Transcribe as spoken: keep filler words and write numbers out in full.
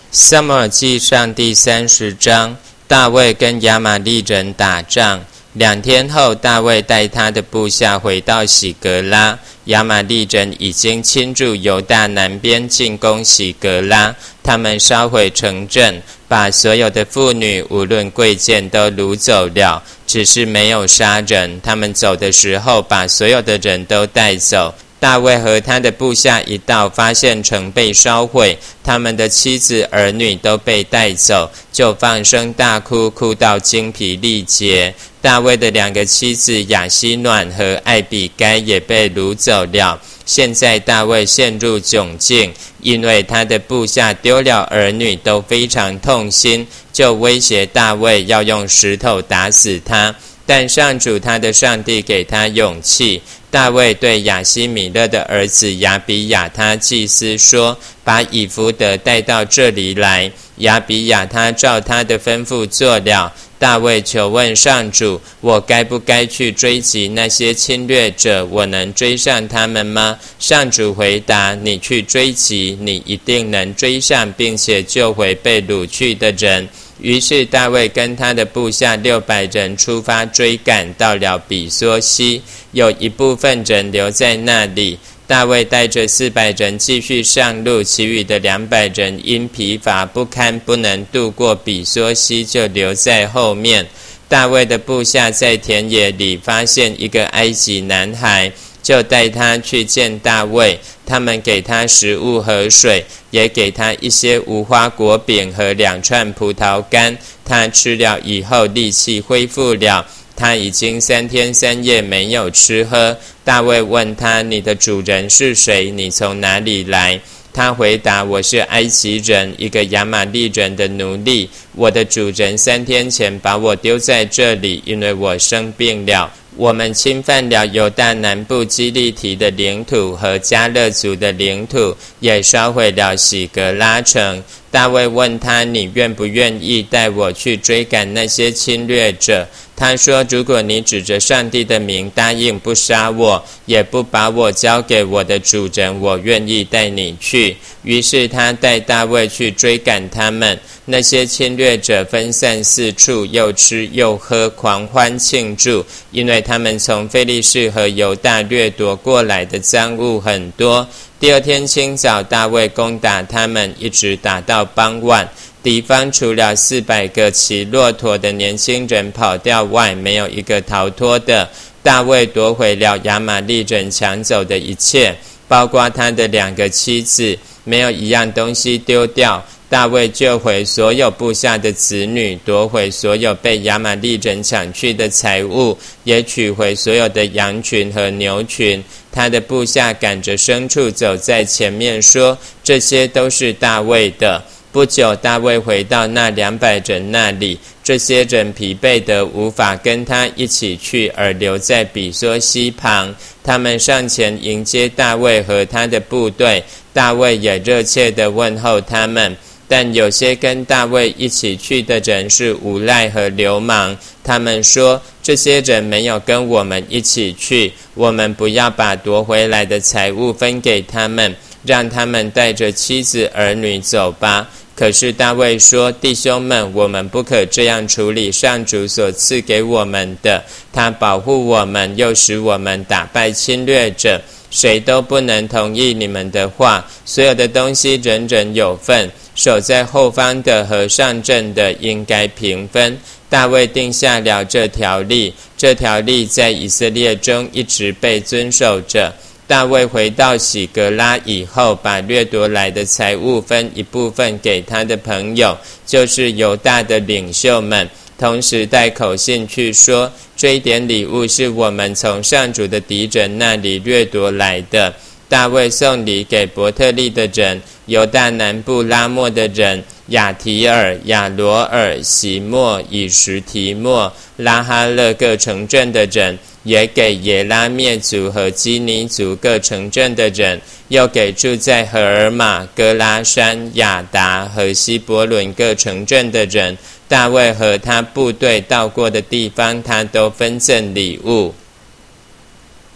撒母耳记上第三十章，大卫跟亚玛力人打仗。两天后，大卫带他的部下回到喜革拉，亚玛力人已经侵入犹大南边，进攻喜革拉。他们烧毁城镇，把所有的妇女无论贵贱都掳走了，只是没有杀人。他们走的时候，把所有的人都带走。大卫和他的部下一到，发现城被烧毁，他们的妻子儿女都被带走，就放声大哭，哭到精疲力竭。大卫的两个妻子亚希暖和艾比该也被掳走了。现在大卫陷入窘境，因为他的部下丢了儿女，都非常痛心，就威胁大卫要用石头打死他。但上主他的上帝给他勇气。大卫对亚希米勒的儿子亚比亚他祭司说，把以弗得带到这里来。亚比亚他照他的吩咐做了。大卫求问上主，我该不该去追击那些侵略者？我能追上他们吗？上主回答，你去追击，你一定能追上，并且救回被掳去的人。于是大卫跟他的部下六百人出发追赶，到了比梭西，有一部分人留在那里。大卫带着四百人继续上路，其余的两百人因疲乏不堪，不能渡过比梭西，就留在后面。大卫的部下在田野里发现一个埃及男孩，就带他去见大卫。他们给他食物和水，也给他一些无花果饼和两串葡萄干。他吃了以后，力气恢复了。他已经三天三夜没有吃喝。大卫问他，你的主人是谁？你从哪里来？他回答，我是埃及人，一个亚玛力人的奴隶。我的主人三天前把我丢在这里，因为我生病了。我们侵犯了犹大南部基利提的领土和迦勒族的领土，也烧毁了喜革拉城。大卫问他，你愿不愿意带我去追赶那些侵略者？他说，如果你指着上帝的名答应不杀我，也不把我交给我的主人，我愿意带你去。于是他带大卫去追赶他们。那些侵略者分散四处，又吃又喝，狂欢庆祝，因为他们从非利士和犹大掠夺过来的赃物很多。第二天清早，大卫攻打他们，一直打到傍晚。敌方除了四百个骑骆驼的年轻人跑掉外，没有一个逃脱的。大卫夺回了亚玛力人抢走的一切，包括他的两个妻子，没有一样东西丢掉。大卫救回所有部下的子女，夺回所有被亚玛力人抢去的财物，也取回所有的羊群和牛群。他的部下赶着牲畜走在前面说，这些都是大卫的。不久，大卫回到那两百人那里，这些人疲惫得无法跟他一起去，而留在比梭西旁。他们上前迎接大卫和他的部队，大卫也热切地问候他们。但有些跟大卫一起去的人是无赖和流氓，他们说，这些人没有跟我们一起去，我们不要把夺回来的财物分给他们，让他们带着妻子儿女走吧。可是大卫说，弟兄们，我们不可这样处理上主所赐给我们的，他保护我们，又使我们打败侵略者，谁都不能同意你们的话。所有的东西人人有份，守在后方的和上阵的应该平分。大卫定下了这条例，这条例在以色列中一直被遵守着。大卫回到喜革拉以后，把掠夺来的财物分一部分给他的朋友，就是犹大的领袖们，同时带口信去说，这一点礼物是我们从上主的敌人那里掠夺来的。大卫送礼给伯特利的人、犹大南部拉末的人、亚提尔、亚罗尔、席莫、以实提莫、拉哈勒各城镇的人，也给耶拉灭族和基尼族各城镇的人，又给住在荷尔玛、哥拉山、亚达和希伯伦各城镇的人。大卫和他部队到过的地方，他都分赠礼物。